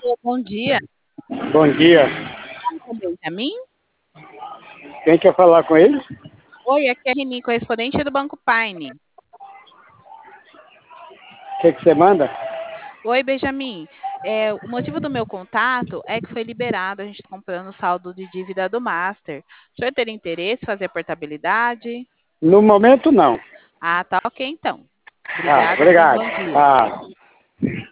Bom dia. Bom dia. Fala com o Benjamin? Quem quer falar com ele? Oi, aqui é a Reni, correspondente do Banco Paine. O que você manda? Oi, Benjamin. O motivo do meu contato é que foi liberado, a gente está comprando o saldo de dívida do Master. O senhor teria interesse em fazer a portabilidade? No momento, não. Ah, tá ok então. Ah, Obrigada, tenha um obrigado. bom dia. Ah.